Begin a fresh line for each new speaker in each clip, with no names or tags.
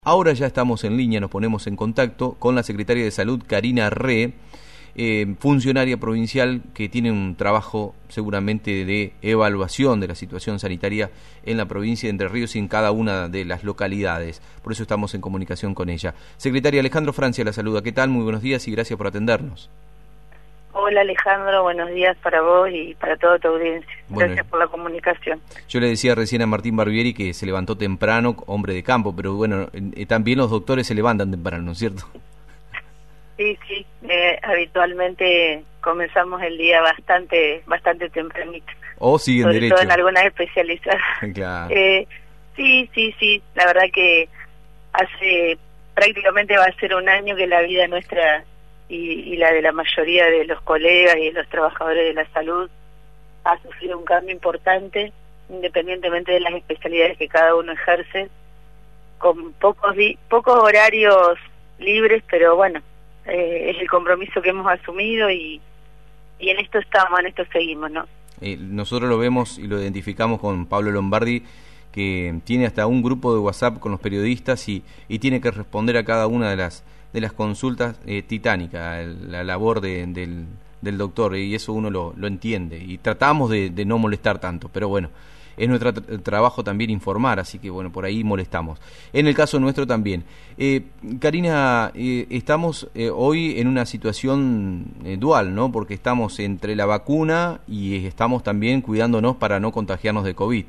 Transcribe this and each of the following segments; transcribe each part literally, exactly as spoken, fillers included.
Ahora ya estamos en línea, nos ponemos en contacto con la Secretaria de Salud, Karina Ree, eh, funcionaria provincial que tiene un trabajo seguramente de evaluación de la situación sanitaria en la provincia de Entre Ríos y en cada una de las localidades. Por eso estamos en comunicación con ella. Secretaria, Alejandro Francia la saluda. ¿Qué tal? Muy buenos días y gracias por atendernos.
Hola Alejandro, buenos días para vos y para toda tu audiencia.
Bueno,
Gracias por la comunicación.
Yo le decía recién a Martín Barbieri que se levantó temprano, hombre de campo, pero bueno, eh, también los doctores se levantan temprano, ¿no es cierto?
Sí, sí, eh, habitualmente comenzamos el día bastante bastante tempranito.
O siguen
sobre
derecho.
todo en algunas especializadas.
Claro.
Eh, sí, sí, sí, la verdad que hace prácticamente va a ser un año que la vida nuestra y, y la de la mayoría de los colegas y de los trabajadores de la salud ha sufrido un cambio importante, independientemente de las especialidades que cada uno ejerce, con pocos di pocos horarios libres, pero bueno, eh, es el compromiso que hemos asumido y, y en esto estamos, en esto seguimos, ¿no?
Eh, nosotros lo vemos y lo identificamos con Pablo Lombardi, que tiene hasta un grupo de WhatsApp con los periodistas y, y tiene que responder a cada una de las de las consultas eh, titánica, el, la labor de, del, del doctor, y eso uno lo, lo entiende, y tratamos de, de no molestar tanto, pero bueno, es nuestro tra trabajo también informar, así que bueno, por ahí molestamos. En el caso nuestro también. Eh, Karina, eh, estamos eh, hoy en una situación eh, dual, ¿no? Porque estamos entre la vacuna y estamos también cuidándonos para no contagiarnos de COVID.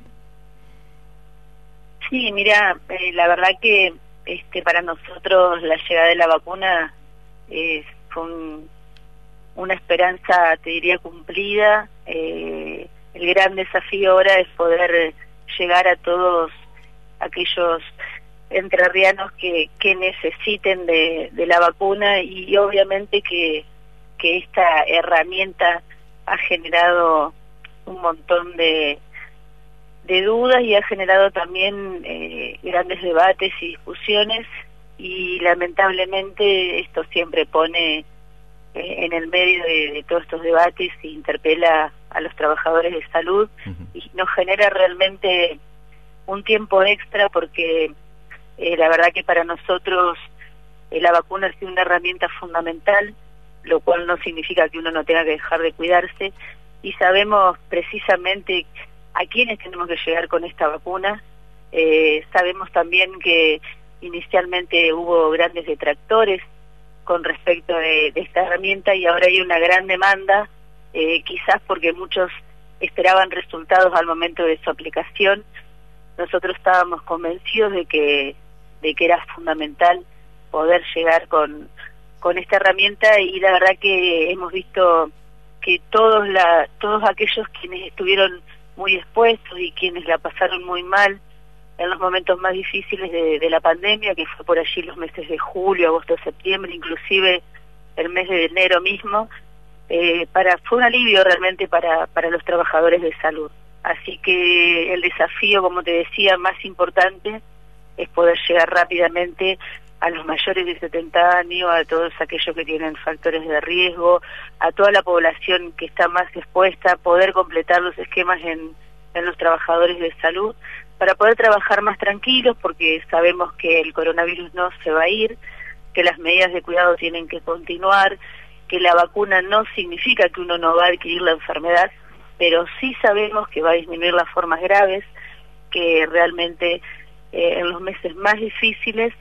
Sí, mira, eh, la verdad que este para nosotros la llegada de la vacuna eh, fue un, una esperanza, te diría, cumplida. Eh, el gran desafío ahora es poder llegar a todos aquellos entrerrianos que, que necesiten de, de la vacuna, y obviamente que, que esta herramienta ha generado un montón de de dudas y ha generado también eh, grandes debates y discusiones, y lamentablemente esto siempre pone eh, en el medio de, de todos estos debates e interpela a los trabajadores de salud. Uh-huh. Y nos genera realmente un tiempo extra porque eh, la verdad que para nosotros eh, la vacuna ha sido una herramienta fundamental, lo cual no significa que uno no tenga que dejar de cuidarse, y sabemos precisamente a quiénes tenemos que llegar con esta vacuna. Eh, sabemos también que inicialmente hubo grandes detractores con respecto de, de esta herramienta, y ahora hay una gran demanda, eh, quizás porque muchos esperaban resultados al momento de su aplicación. Nosotros estábamos convencidos de que de que era fundamental poder llegar con con esta herramienta, y la verdad que hemos visto que todos la todos aquellos quienes estuvieron muy expuestos y quienes la pasaron muy mal en los momentos más difíciles de, de la pandemia, que fue por allí los meses de julio, agosto, septiembre, inclusive el mes de enero mismo, eh, para fue un alivio realmente para, para los trabajadores de salud. Así que el desafío, como te decía, más importante es poder llegar rápidamente a los mayores de setenta años, a todos aquellos que tienen factores de riesgo, a toda la población que está más expuesta, poder completar los esquemas en, en los trabajadores de salud, para poder trabajar más tranquilos, porque sabemos que el coronavirus no se va a ir, que las medidas de cuidado tienen que continuar, que la vacuna no significa que uno no va a adquirir la enfermedad, pero sí sabemos que va a disminuir las formas graves, que realmente eh, en los meses más difíciles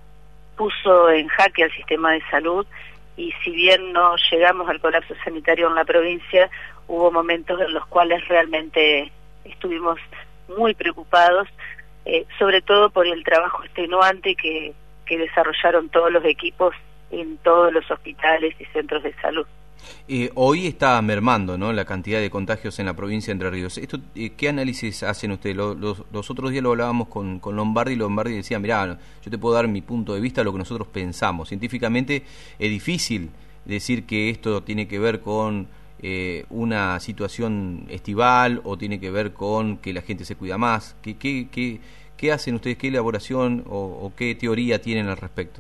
puso en jaque al sistema de salud, y si bien no llegamos al colapso sanitario en la provincia, hubo momentos en los cuales realmente estuvimos muy preocupados, eh, sobre todo por el trabajo extenuante que, que desarrollaron todos los equipos en todos los hospitales y centros de salud.
Eh, hoy está mermando, ¿no?, la cantidad de contagios en la provincia de Entre Ríos. Esto, eh, ¿qué análisis hacen ustedes? Los, los, los otros días lo hablábamos con, con Lombardi, y Lombardi decía, mirá, yo te puedo dar mi punto de vista, lo que nosotros pensamos. Científicamente es difícil decir que esto tiene que ver con eh, una situación estival o tiene que ver con que la gente se cuida más. ¿Qué, qué, qué, qué hacen ustedes? ¿Qué elaboración o, o qué teoría tienen al respecto?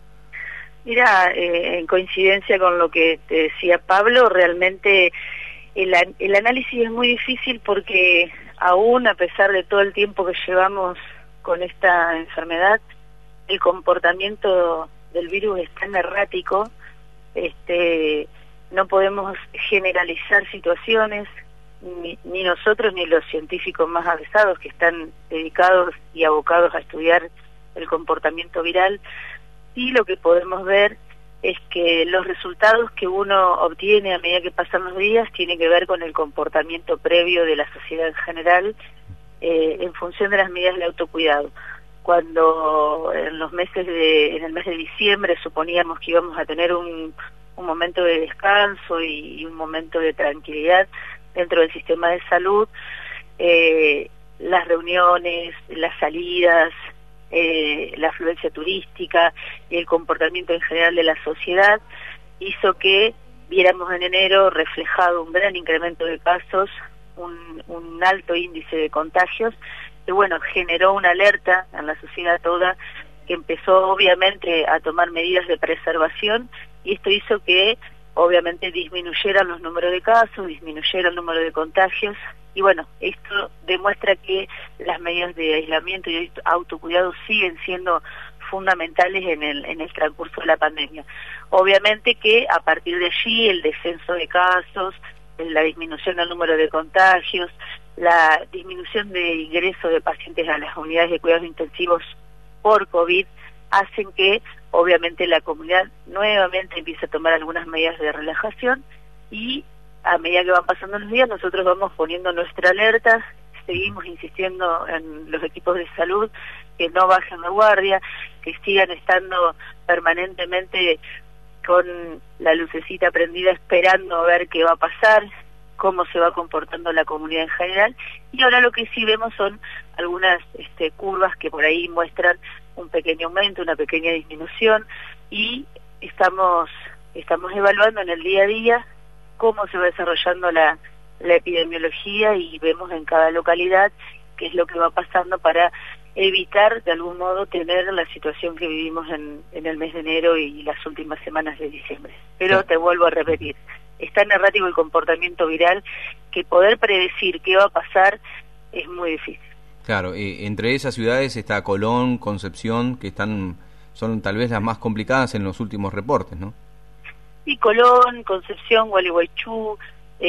Mira, eh, en coincidencia con lo que te decía Pablo, realmente el, el análisis es muy difícil porque aún a pesar de todo el tiempo que llevamos con esta enfermedad, el comportamiento del virus es tan errático, este, no podemos generalizar situaciones, ni, ni nosotros ni los científicos más avesados que están dedicados y abocados a estudiar el comportamiento viral. Y lo que podemos ver es que los resultados que uno obtiene a medida que pasan los días tienen que ver con el comportamiento previo de la sociedad en general, eh, en función de las medidas de autocuidado. Cuando en los meses de, en el mes de diciembre suponíamos que íbamos a tener un, un momento de descanso y, y un momento de tranquilidad dentro del sistema de salud, eh, las reuniones, las salidas, eh, la afluencia turística y el comportamiento en general de la sociedad hizo que viéramos en enero reflejado un gran incremento de casos, un, un alto índice de contagios, que bueno, generó una alerta en la sociedad toda, que empezó obviamente a tomar medidas de preservación, y esto hizo que obviamente disminuyeran los números de casos, disminuyera el número de contagios, y bueno, esto demuestra que las medidas de aislamiento y autocuidado siguen siendo fundamentales en el, en el transcurso de la pandemia. Obviamente que a partir de allí el descenso de casos, la disminución del número de contagios, la disminución de ingreso de pacientes a las unidades de cuidados intensivos por COVID, hacen que obviamente la comunidad nuevamente empiece a tomar algunas medidas de relajación, y a medida que van pasando los días nosotros vamos poniendo nuestra alerta, seguimos insistiendo en los equipos de salud que no bajen la guardia, que sigan estando permanentemente con la lucecita prendida esperando a ver qué va a pasar, cómo se va comportando la comunidad en general. Y ahora lo que sí vemos son algunas este, curvas que por ahí muestran un pequeño aumento, una pequeña disminución, y estamos estamos evaluando en el día a día cómo se va desarrollando la, la epidemiología, y vemos en cada localidad qué es lo que va pasando para evitar de algún modo tener la situación que vivimos en, en el mes de enero y las últimas semanas de diciembre. Pero te vuelvo a repetir, es tan errático el comportamiento viral que poder predecir qué va a pasar es muy difícil.
Claro, eh, entre esas ciudades está Colón, Concepción, que están son tal vez las más complicadas en los últimos reportes, ¿no?
Y Colón, Concepción, Gualeguaychú,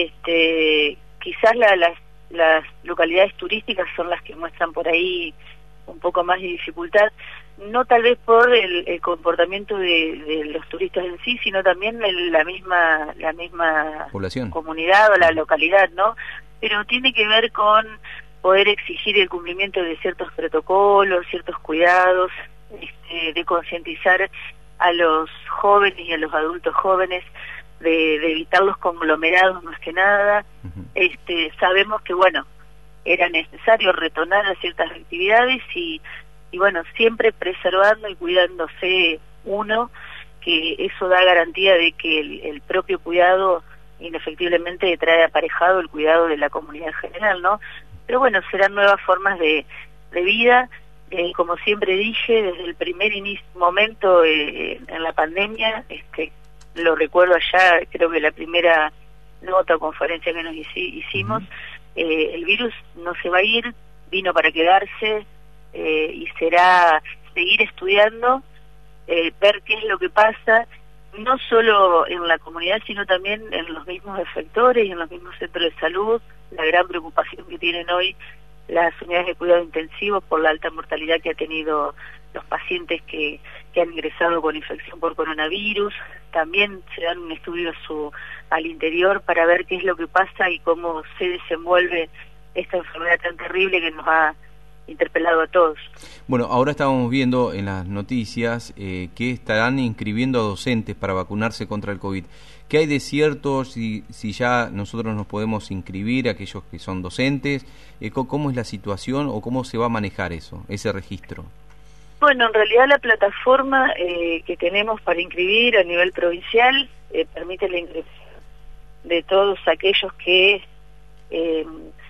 este, quizás la, las, las localidades turísticas son las que muestran por ahí un poco más de dificultad, no tal vez por el, el comportamiento de, de los turistas en sí, sino también el, la misma la misma
población,
comunidad o la localidad, ¿no? Pero tiene que ver con poder exigir el cumplimiento de ciertos protocolos, ciertos cuidados, este, de concientizar a los jóvenes y a los adultos jóvenes de, de evitar los conglomerados más que nada. Uh-huh. Este, sabemos que bueno, era necesario retornar a ciertas actividades y, y bueno, siempre preservando y cuidándose uno, que eso da garantía de que el, el propio cuidado indefectiblemente trae aparejado el cuidado de la comunidad en general, ¿no? Pero bueno, serán nuevas formas de, de vida. Eh, como siempre dije, desde el primer inicio, momento eh, en la pandemia, este, lo recuerdo allá, creo que la primera nota o conferencia que nos hici- hicimos, uh-huh. eh, el virus no se va a ir, vino para quedarse, eh, y será seguir estudiando, eh, ver qué es lo que pasa, no solo en la comunidad, sino también en los mismos efectores y en los mismos centros de salud, la gran preocupación que tienen hoy las unidades de cuidado intensivo por la alta mortalidad que ha tenido los pacientes que, que han ingresado con infección por coronavirus. También se dan un estudio a su, al interior para ver qué es lo que pasa y cómo se desenvuelve esta enfermedad tan terrible que nos ha interpelado a todos.
Bueno, ahora estábamos viendo en las noticias eh, que estarán inscribiendo a docentes para vacunarse contra el COVID. ¿Qué hay de cierto? Si, si ya nosotros nos podemos inscribir, aquellos que son docentes, eh, ¿cómo es la situación o cómo se va a manejar eso, ese registro?
Bueno, en realidad la plataforma eh, que tenemos para inscribir a nivel provincial eh, permite la inscripción de todos aquellos que eh,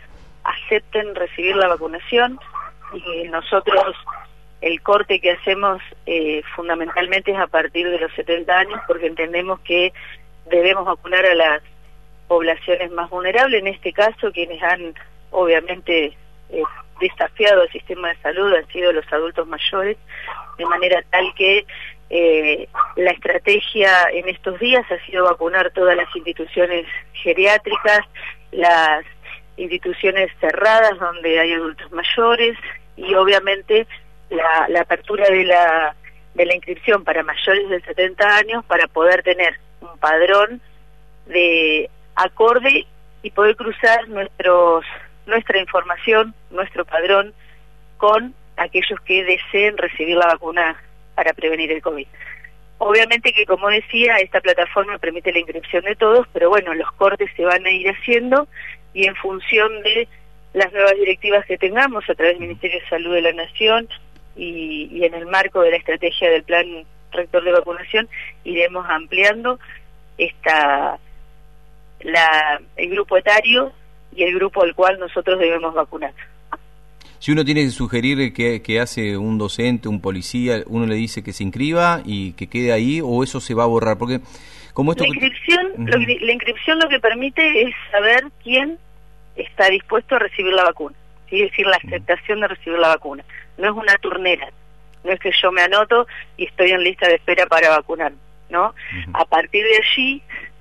acepten recibir la vacunación, y nosotros el corte que hacemos eh, fundamentalmente es a partir de los setenta años, porque entendemos que debemos vacunar a las poblaciones más vulnerables, en este caso quienes han obviamente eh, desafiado al sistema de salud han sido los adultos mayores, de manera tal que eh, la estrategia en estos días ha sido vacunar todas las instituciones geriátricas, las instituciones cerradas donde hay adultos mayores y obviamente la, la apertura de la, de la inscripción para mayores de setenta años para poder tener un padrón de acorde y poder cruzar nuestros nuestra información, nuestro padrón, con aquellos que deseen recibir la vacuna para prevenir el COVID. Obviamente que, como decía, esta plataforma permite la inscripción de todos, pero bueno, los cortes se van a ir haciendo y en función de las nuevas directivas que tengamos a través del Ministerio de Salud de la Nación y, y en el marco de la estrategia del Plan Rector de Vacunación, iremos ampliando esta la el grupo etario y el grupo al cual nosotros debemos vacunar.
Si uno tiene que sugerir que, que hace un docente, un policía, uno le dice que se inscriba y que quede ahí, o eso se va a borrar, porque como esto...
La inscripción, uh-huh. lo, la inscripción lo que permite es saber quién está dispuesto a recibir la vacuna, ¿sí? Es decir, la aceptación de recibir la vacuna. No es una turnera, no es que yo me anoto y estoy en lista de espera para vacunar, ¿no? Uh-huh. A partir de allí,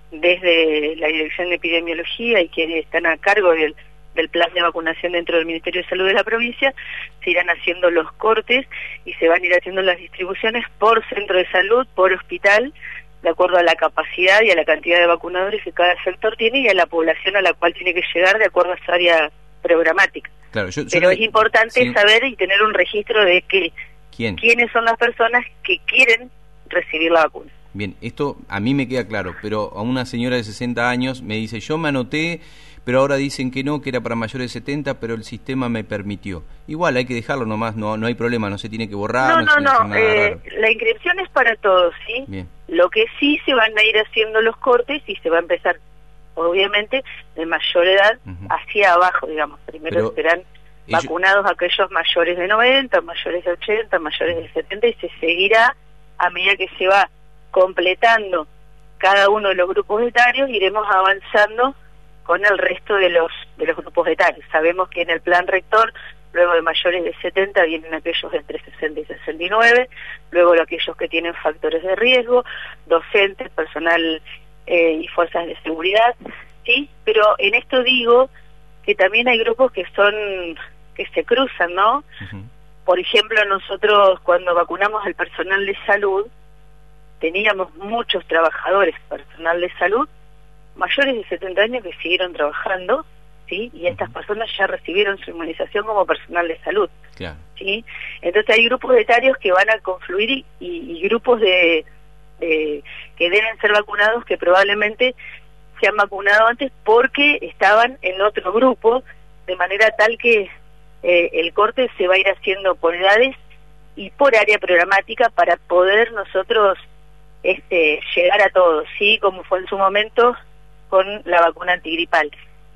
desde la Dirección de Epidemiología y quienes están a cargo del, del plan de vacunación dentro del Ministerio de Salud de la provincia, se irán haciendo los cortes y se van a ir haciendo las distribuciones por centro de salud, por hospital, de acuerdo a la capacidad y a la cantidad de vacunadores que cada sector tiene y a la población a la cual tiene que llegar de acuerdo a esa área programática.
Claro, yo, yo
Pero
le...
es importante sí. saber y tener un registro de que
¿Quién?
quiénes son las personas que quieren recibir la vacuna.
Bien, esto a mí me queda claro, pero a una señora de sesenta años me dice, yo me anoté, pero ahora dicen que no, que era para mayores de setenta, pero el sistema me permitió. Igual hay que dejarlo nomás, no no hay problema, no se tiene que borrar.
No, no,
no,
no, eh, la inscripción es para todos, ¿sí?
Bien.
Lo que sí se van a ir haciendo los cortes y se va a empezar, obviamente, de mayor edad uh-huh. hacia abajo, digamos. Primero pero serán ellos... vacunados aquellos mayores de noventa, mayores de ochenta, mayores de setenta y se seguirá a medida que se va completando cada uno de los grupos etarios, iremos avanzando con el resto de los de los grupos etarios. Sabemos que en el plan rector, luego de mayores de setenta vienen aquellos entre sesenta y sesenta y nueve, luego aquellos que tienen factores de riesgo, docentes, personal eh, y fuerzas de seguridad, ¿sí? Pero en esto digo que también hay grupos que son que se cruzan, ¿no? Uh-huh. Por ejemplo, nosotros cuando vacunamos al personal de salud, teníamos muchos trabajadores, personal de salud, mayores de setenta años que siguieron trabajando, ¿sí? Y estas personas ya recibieron su inmunización como personal de salud,
claro.
¿sí? Entonces hay grupos etarios que van a confluir y, y, y grupos de, de que deben ser vacunados que probablemente se han vacunado antes porque estaban en otro grupo, de manera tal que eh, el corte se va a ir haciendo por edades y por área programática para poder nosotros Este, llegar a todos, ¿sí? Como fue en su momento con la vacuna antigripal.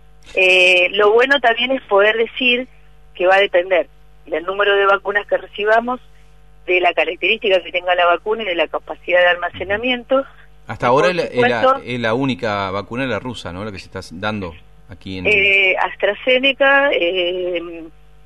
Eh, lo bueno también es poder decir que va a depender del número de vacunas que recibamos, de la característica que tenga la vacuna y de la capacidad de almacenamiento.
Hasta ahora es la, es, la, es la única vacuna, la rusa, ¿no? La que se está dando aquí en...
Eh, AstraZeneca, eh,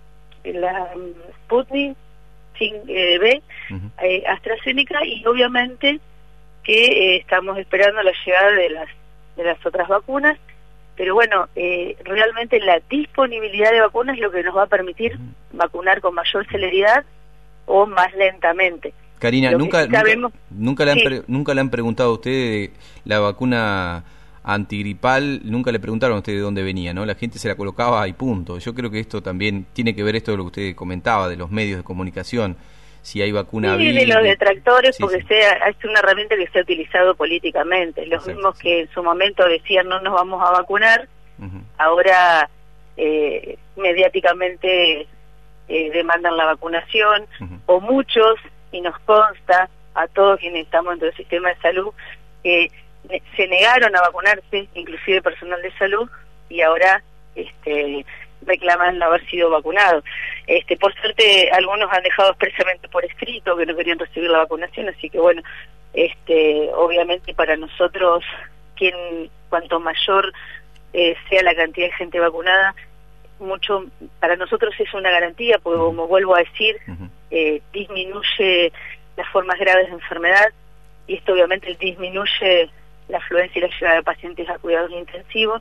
la Sputnik eh, B, uh-huh. eh, AstraZeneca y obviamente que eh, estamos esperando la llegada de las de las otras vacunas, pero bueno, eh, realmente la disponibilidad de vacunas es lo que nos va a permitir uh-huh. vacunar con mayor celeridad o más lentamente.
Karina, nunca, sí sabemos, nunca, nunca, le han
sí.
pre, nunca le han preguntado a usted de la vacuna antigripal, nunca le preguntaron a usted de dónde venía, ¿no? La gente se la colocaba y punto. Yo creo que esto también tiene que ver esto de lo que usted comentaba, de los medios de comunicación. Si hay vacuna
sí, de los detractores, sí, porque sí. Sea, es una herramienta que se ha utilizado políticamente. Los Exacto, mismos sí. que en su momento decían no nos vamos a vacunar, uh-huh. ahora eh, mediáticamente eh, demandan la vacunación, uh-huh. o muchos, y nos consta a todos quienes estamos dentro del sistema de salud, que eh, se negaron a vacunarse, inclusive personal de salud, y ahora este reclaman no haber sido vacunados. Este, por suerte, algunos han dejado expresamente por escrito que no querían recibir la vacunación, así que bueno, este, obviamente para nosotros, quien cuanto mayor eh, sea la cantidad de gente vacunada, mucho, para nosotros es una garantía, porque como vuelvo a decir, uh-huh. eh, disminuye las formas graves de enfermedad, y esto obviamente disminuye la afluencia y la llegada de pacientes a cuidados intensivos,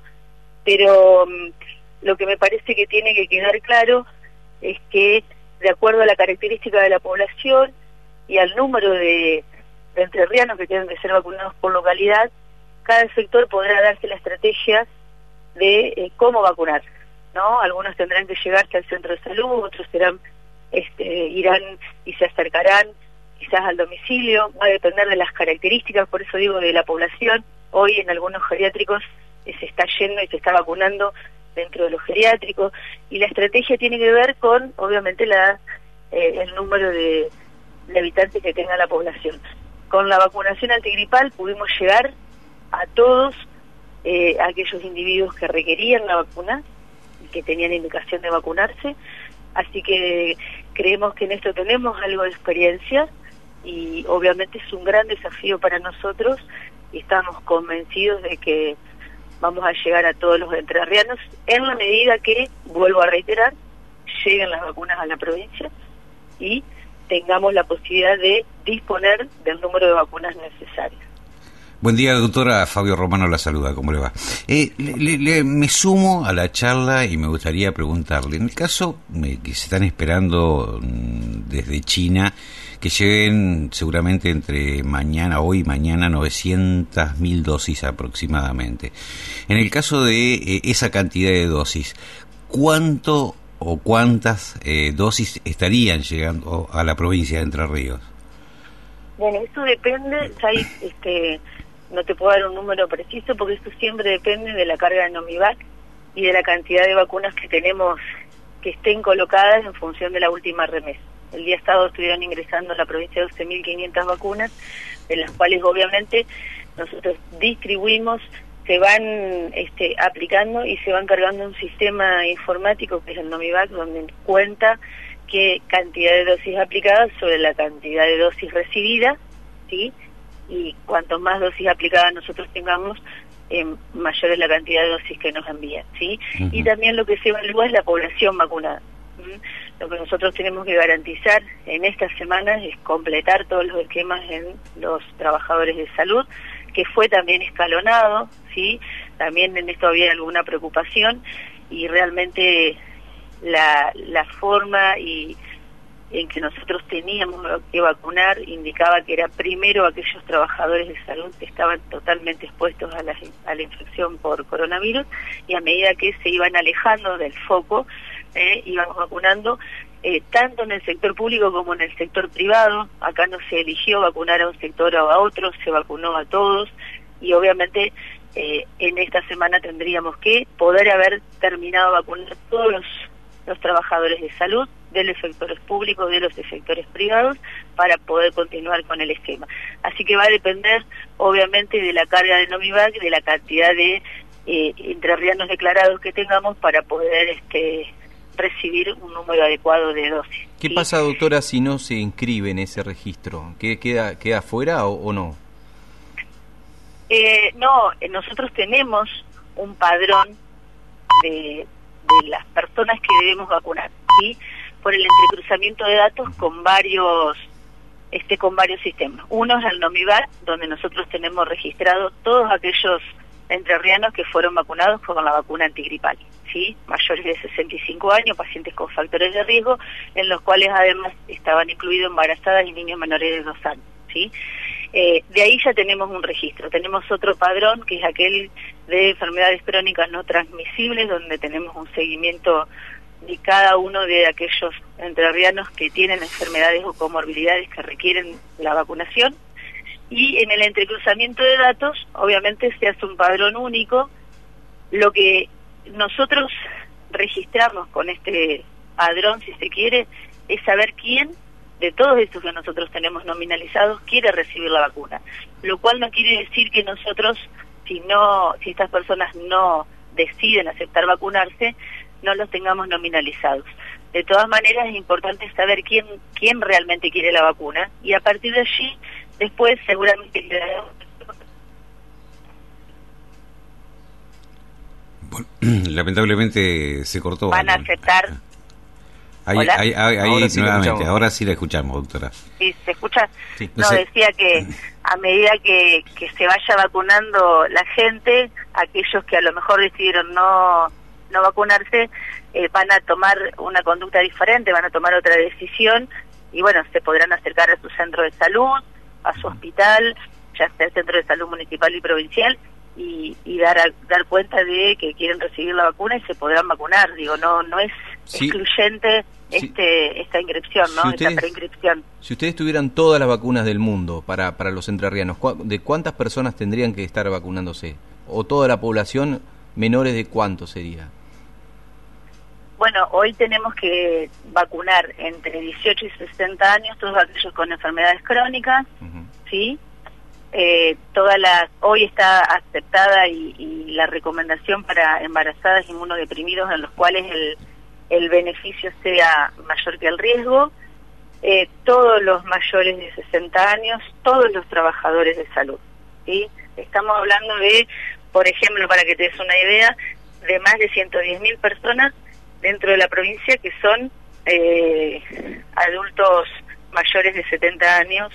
pero um, lo que me parece que tiene que quedar claro es que, de acuerdo a la característica de la población y al número de, de entrerrianos que tienen que ser vacunados por localidad, cada sector podrá darse la estrategia de eh, cómo vacunar, ¿no? Algunos tendrán que llegarse al centro de salud, otros serán, este, irán y se acercarán quizás al domicilio, va a depender de las características, por eso digo, de la población. Hoy en algunos geriátricos eh, se está yendo y se está vacunando dentro de los geriátricos, y la estrategia tiene que ver con, obviamente, la eh, el número de, de habitantes que tenga la población. Con la vacunación antigripal pudimos llegar a todos eh, aquellos individuos que requerían la vacuna y que tenían indicación de vacunarse, así que creemos que en esto tenemos algo de experiencia, y obviamente es un gran desafío para nosotros, y estamos convencidos de que vamos a llegar a todos los entrerrianos en la medida que, vuelvo a reiterar, lleguen las vacunas a la provincia y tengamos la posibilidad de disponer del número de vacunas necesarias.
Buen día, doctora. Fabio Romano la saluda. ¿Cómo le va? Eh, le, le, me sumo a la charla y me gustaría preguntarle, en el caso eh, que se están esperando mm, desde China, que lleguen seguramente entre mañana, hoy y mañana, novecientas mil dosis aproximadamente. En el caso de eh, esa cantidad de dosis, ¿cuánto o cuántas eh, dosis estarían llegando a la provincia de Entre Ríos?
Bueno, eso depende, hay, este, no te puedo dar un número preciso porque esto siempre depende de la carga de Nomivac y de la cantidad de vacunas que tenemos que estén colocadas en función de la última remesa. El día sábado estuvieron ingresando a la provincia doce mil quinientas vacunas, de las cuales obviamente nosotros distribuimos, se van este, aplicando y se van cargando un sistema informático que es el Nomivac, donde cuenta qué cantidad de dosis aplicadas sobre la cantidad de dosis recibidas, ¿sí? Y cuanto más dosis aplicadas nosotros tengamos, eh, mayor es la cantidad de dosis que nos envían, ¿sí? Uh-huh. Y también lo que se evalúa es la población vacunada. ¿Mm? Lo que nosotros tenemos que garantizar en estas semanas es completar todos los esquemas en los trabajadores de salud, que fue también escalonado, ¿sí? También en esto había alguna preocupación, y realmente la, la forma y en que nosotros teníamos que vacunar indicaba que era primero aquellos trabajadores de salud que estaban totalmente expuestos a la, a la infección por coronavirus, y a medida que se iban alejando del foco, eh, íbamos vacunando eh, tanto en el sector público como en el sector privado. Acá no se eligió vacunar a un sector o a otro, se vacunó a todos, y obviamente eh, en esta semana tendríamos que poder haber terminado de vacunar todos los, los trabajadores de salud, de los sectores públicos, de los sectores privados, para poder continuar con el esquema. Así que va a depender, obviamente, de la carga de Nomivac, de la cantidad de eh, entrerrianos declarados que tengamos para poder este, recibir un número adecuado de dosis.
¿Qué
¿sí?
pasa, doctora, si no se inscribe en ese registro? ¿Qué, queda, ¿Queda fuera o, o no?
Eh, no, nosotros tenemos un padrón de, de las personas que debemos vacunar, ¿sí? Por el entrecruzamiento de datos con varios este con varios sistemas. Uno es el Nomivac, donde nosotros tenemos registrados todos aquellos entrerrianos que fueron vacunados con la vacuna antigripal, ¿sí? Mayores de sesenta y cinco años, pacientes con factores de riesgo, en los cuales además estaban incluidos embarazadas y niños menores de dos años, ¿sí? Eh, de ahí ya tenemos un registro. Tenemos otro padrón, que es aquel de enfermedades crónicas no transmisibles, donde tenemos un seguimiento de cada uno de aquellos entrerrianos que tienen enfermedades o comorbilidades que requieren la vacunación. Y en el entrecruzamiento de datos, obviamente se hace un padrón único. Lo que nosotros registramos con este padrón, si se quiere, es saber quién de todos estos que nosotros tenemos nominalizados quiere recibir la vacuna, lo cual no quiere decir que nosotros, si no, si estas personas no deciden aceptar vacunarse, no los tengamos nominalizados. De todas maneras es importante saber quién quién realmente quiere la vacuna, y a partir de allí después seguramente
Lamentablemente se cortó.
Van a aceptar...
Ahí,
Hola.
ahí, ahí, ahí
Ahora sí
nuevamente, ahora sí la escuchamos, doctora.
Sí, ¿se escucha?
Sí.
No,
No sé.
decía que a medida que, que se vaya vacunando la gente, aquellos que a lo mejor decidieron no, no vacunarse, eh, van a tomar una conducta diferente, van a tomar otra decisión y bueno, se podrán acercar a su centro de salud, a su hospital, ya sea el centro de salud municipal y provincial, y, y dar a, dar cuenta de que quieren recibir la vacuna y se podrán vacunar. Digo, no no es
Sí.
excluyente
Sí.
este esta inscripción, ¿no?
Si
Esta
ustedes-
preinscripción.
Si ustedes tuvieran todas las vacunas del mundo para, para los entrerrianos, ¿cu- ¿de cuántas personas tendrían que estar vacunándose? ¿O toda la población, menores de cuánto sería?
Bueno, hoy tenemos que vacunar entre dieciocho y sesenta años todos aquellos con enfermedades crónicas,
Ujú.
¿sí? Eh, todas las, hoy está aceptada y, y la recomendación para embarazadas y inmunodeprimidos en los cuales el, el beneficio sea mayor que el riesgo, eh, todos los mayores de sesenta años, todos los trabajadores de salud, ¿sí? Estamos hablando de, por ejemplo, para que te des una idea, de más de ciento diez mil personas dentro de la provincia que son eh, adultos mayores de setenta años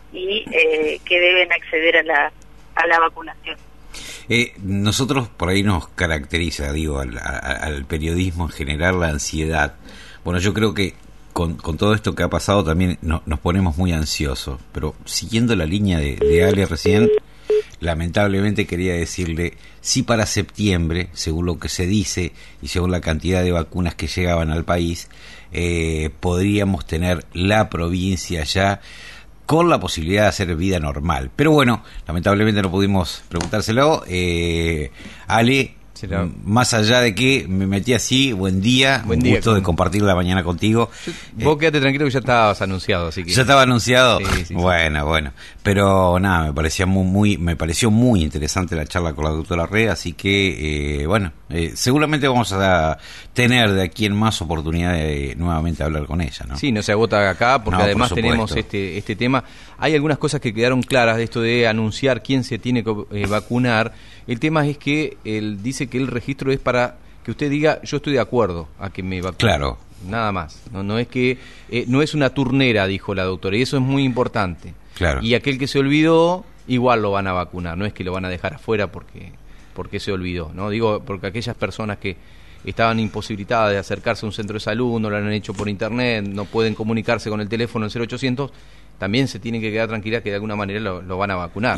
y eh, que deben acceder a la a la vacunación.
Eh, nosotros por ahí nos caracteriza, digo, al, a- al periodismo en general la ansiedad. Bueno, yo creo que con, con todo esto que ha pasado también no- nos ponemos muy ansiosos, pero siguiendo la línea de, de Ale recién, lamentablemente quería decirle, si para septiembre, según lo que se dice y según la cantidad de vacunas que llegaban al país, eh, podríamos tener la provincia ya con la posibilidad de hacer vida normal. Pero bueno, lamentablemente no pudimos preguntárselo. Eh, Ale,
Será-
m- más allá de que me metí así, buen día,
Buen
un
día,
gusto
con-
de compartir la mañana contigo.
Vos
Eh,
quédate tranquilo que ya estabas anunciado, así que...
¿Ya estaba anunciado?
Sí, sí, sí.
Bueno, bueno. Pero nada, me parecía muy, muy, me pareció muy interesante la charla con la doctora Rea, así que, eh, bueno, eh, seguramente vamos a tener de aquí en más oportunidad de nuevamente hablar con ella, ¿no?
Sí, no se agota acá, porque
No, por
además
supuesto.
tenemos este este tema. Hay algunas cosas que quedaron claras de esto de anunciar quién se tiene que eh, vacunar. El tema es que él dice que el registro es para que usted diga, yo estoy de acuerdo a que me vacune.
Claro.
Nada más. No, no es que eh, no es una turnera, dijo la doctora, y eso es muy importante.
Claro.
Y aquel que se olvidó, igual lo van a vacunar. No es que lo van a dejar afuera porque porque se olvidó, ¿no? Digo, porque aquellas personas que estaban imposibilitadas de acercarse a un centro de salud, no lo han hecho por internet, no pueden comunicarse con el teléfono en cero ochocientos, también se tienen que quedar tranquilas que de alguna manera lo, lo van a vacunar.